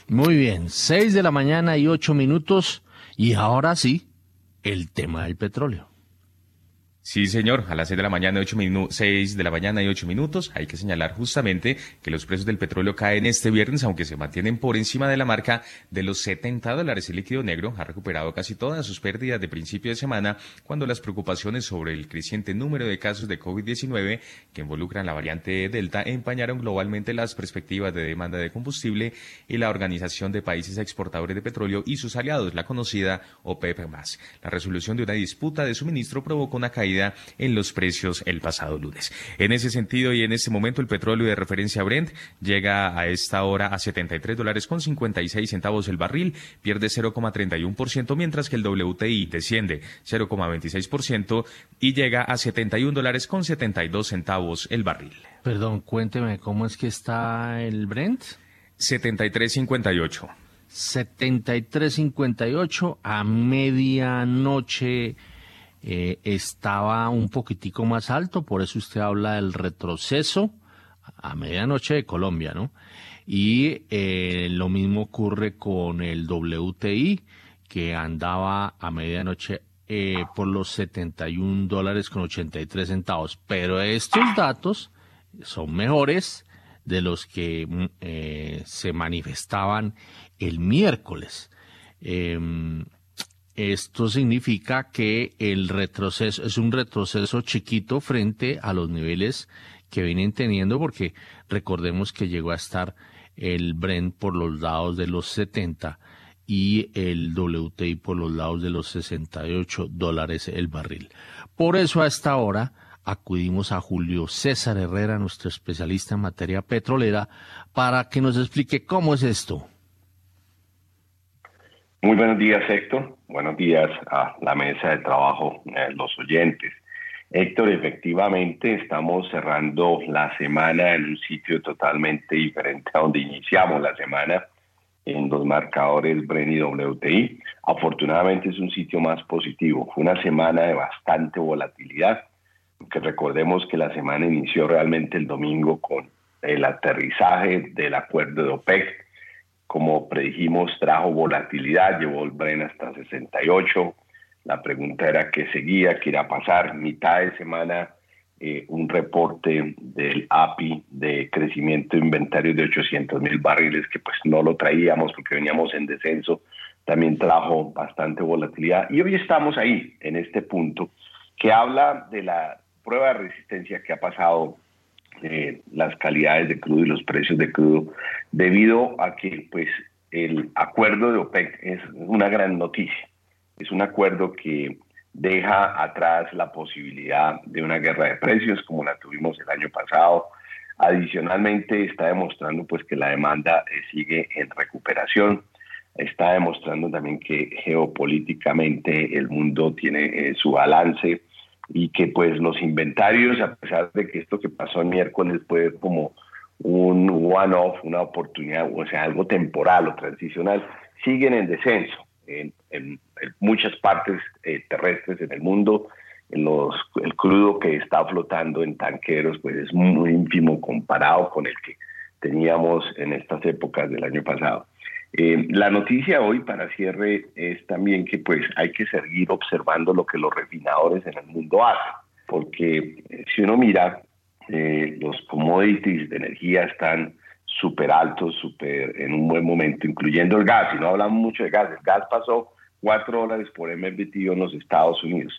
Muy bien, 6 de la mañana y 8 minutos. Y ahora sí, el tema del petróleo. Sí, señor, a las 6 de la mañana, 6 de la mañana y 8 minutos. Hay que señalar justamente que los precios del petróleo caen este viernes, aunque se mantienen por encima de la marca de los $70. El líquido negro ha recuperado casi todas sus pérdidas de principio de semana, cuando las preocupaciones sobre el creciente número de casos de COVID-19 que involucran la variante Delta empañaron globalmente las perspectivas de demanda de combustible y la Organización de Países Exportadores de Petróleo y sus aliados, la conocida OPEP+. La resolución de una disputa de suministro provocó una caída en los precios el pasado lunes. En ese sentido y en este momento el petróleo de referencia Brent llega a esta hora a $73.56 el barril, pierde 0,31%, mientras que el WTI desciende 0,26% y llega a $71.72 el barril. Perdón, cuénteme, ¿cómo es que está el Brent? 73.58. 73.58 a medianoche. Estaba un poquitico más alto, por eso usted habla del retroceso a medianoche de Colombia, ¿no? Y lo mismo ocurre con el WTI, que andaba a medianoche por los $71.83. Pero estos datos son mejores de los que se manifestaban el miércoles. Esto significa que el retroceso es un retroceso chiquito frente a los niveles que vienen teniendo, porque recordemos que llegó a estar el Brent por los lados de los 70 y el WTI por los lados de los $68 el barril. Por eso a esta hora acudimos a Julio César Herrera, nuestro especialista en materia petrolera, para que nos explique cómo es esto. Muy buenos días, Héctor. Buenos días a la mesa de trabajo, los oyentes. Héctor, efectivamente estamos cerrando la semana en un sitio totalmente diferente a donde iniciamos la semana, en los marcadores Brent y WTI. Afortunadamente es un sitio más positivo. Fue una semana de bastante volatilidad, que recordemos que la semana inició realmente el domingo con el aterrizaje del acuerdo de OPEC. Como predijimos, trajo volatilidad, llevó el Brent hasta 68. La pregunta era qué seguía, qué iba a pasar. Mitad de semana, un reporte del API de crecimiento de inventarios de 800,000 barriles, que pues no lo traíamos porque veníamos en descenso. También trajo bastante volatilidad. Y hoy estamos ahí, en este punto, que habla de la prueba de resistencia que ha pasado las calidades de crudo y los precios de crudo, debido a que pues el acuerdo de OPEC es una gran noticia. Es un acuerdo que deja atrás la posibilidad de una guerra de precios como la tuvimos el año pasado. Adicionalmente está demostrando pues que la demanda sigue en recuperación. Está demostrando también que geopolíticamente el mundo tiene su balance, y que pues los inventarios, a pesar de que esto que pasó el miércoles fue como un one-off, una oportunidad, o sea, algo temporal o transicional, siguen en descenso en muchas partes terrestres en el mundo. El crudo que está flotando en tanqueros pues es muy ínfimo comparado con el que teníamos en estas épocas del año pasado. La noticia hoy para cierre es también que pues hay que seguir observando lo que los refinadores en el mundo hacen, porque si uno mira, los commodities de energía están súper altos, súper en un buen momento, incluyendo el gas, y no hablamos mucho de gas. El gas pasó $4 por MMBTU en los Estados Unidos.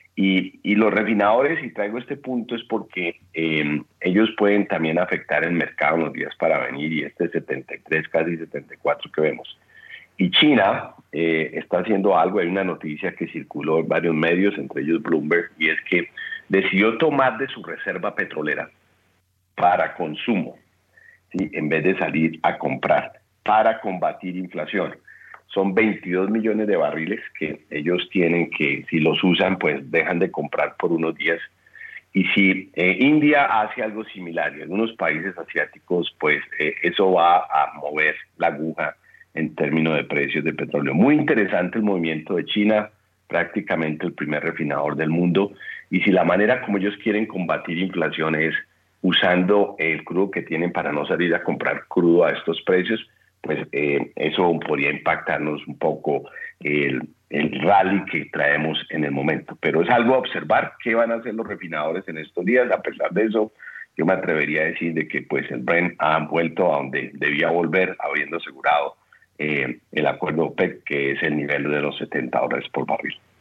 Y los refinadores, y traigo este punto, es porque ellos pueden también afectar el mercado en los días para venir, y este 73, casi 74 que vemos. Y China está haciendo algo. Hay una noticia que circuló en varios medios, entre ellos Bloomberg, y es que decidió tomar de su reserva petrolera para consumo, ¿sí?, en vez de salir a comprar, para combatir inflación. Son 22 millones de barriles que ellos tienen, que si los usan pues dejan de comprar por unos días. Y si India hace algo similar y algunos países asiáticos, pues eso va a mover la aguja en términos de precios de petróleo. Muy interesante el movimiento de China, prácticamente el primer refinador del mundo. Y si la manera como ellos quieren combatir inflación es usando el crudo que tienen para no salir a comprar crudo a estos precios, pues eso podría impactarnos un poco el rally que traemos en el momento. Pero es algo a observar qué van a hacer los refinadores en estos días. A pesar de eso, yo me atrevería a decir de que pues el Brent ha vuelto a donde debía volver, habiendo asegurado el acuerdo OPEC, que es el nivel de los $70 por barril.